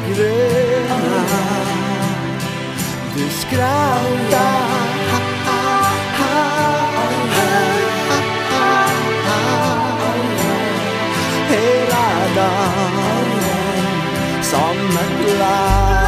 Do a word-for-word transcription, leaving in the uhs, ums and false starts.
gröna. Du skrattar hela dagen som ett larm.